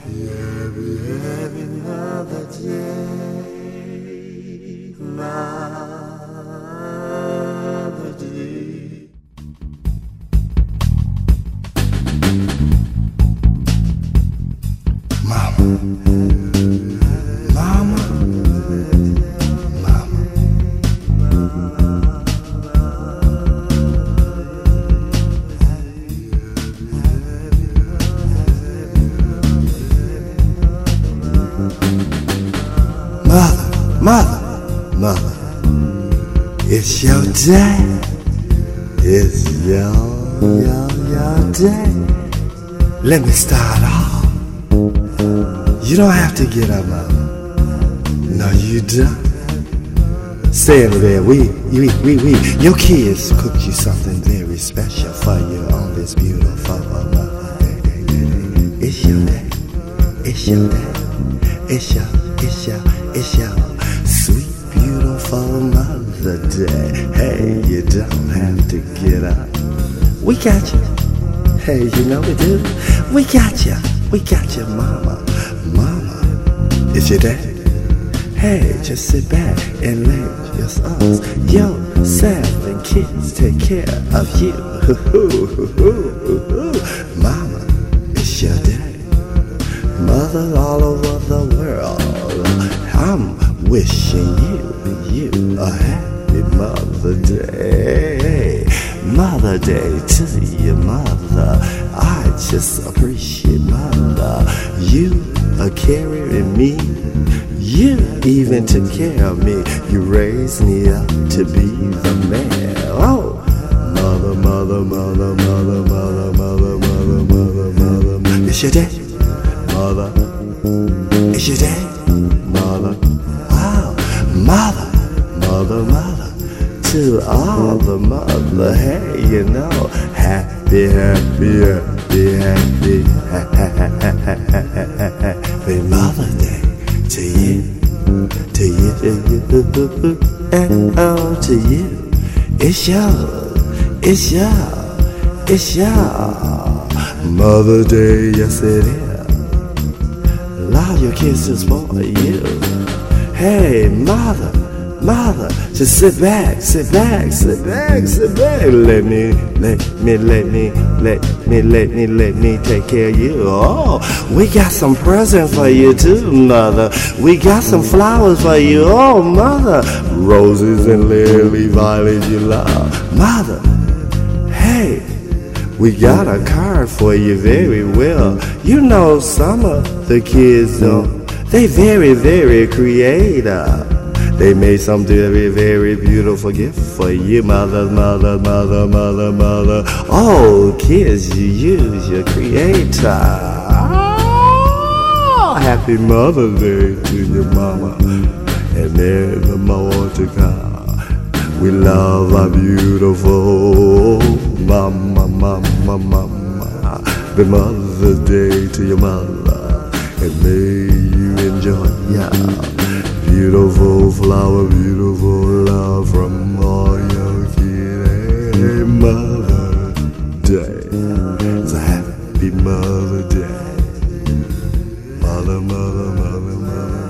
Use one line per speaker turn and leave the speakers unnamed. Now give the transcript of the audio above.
Every other day, Mother Day. Mama, mama, mama. Mother, mother, it's your day. It's your day. Let me start off. You don't have to get up, mother. No, you don't. Stand there. Your kids cooked you something very special for you on this beautiful Mother Day. It's your day. It's your day. It's your sweet, beautiful Mother Day. Hey, you don't have to get up. We got you. Hey, you know we do. We got you. We got you, mama. Mama, it's your day. Hey, just sit back and let yourself and kids take care of you. Mama, it's your day. Mothers all over the world, I'm wishing you a happy Mother Day. Mother Day to your mother. I just appreciate mother. You are carrying me. You even took care of me. You raised me up to be the man. Oh, mother, mother, mother, mother, mother, mother, mother, mother, mother. It's your day. Mother, it's your day, mother. Oh, mother, mother, mother. To all the mother, hey, you know, happy, happy, happy, happy, happy Mother Day to you, and oh, to you. It's your Mother Day, yes it is. Allow your kids to spoil you. Hey, mother, just sit back. Let me take care of you. Oh, we got some presents for you too, mother. We got some flowers for you. Oh, mother, roses and lily violets you love, mother. Hey, we got a card for you very well. You know some of the kids don't. They very, very creative. They made some very, very beautiful gift for you, mother. Oh, kids, you use your creator. Oh, happy Mother's Day to your mama. And there's more to come. We love our beautiful mama. The Mother's Day to your mother, and may you enjoy beautiful flower, beautiful love from all your kids. Hey, Mother Day, it's a happy Mother Day. Mother.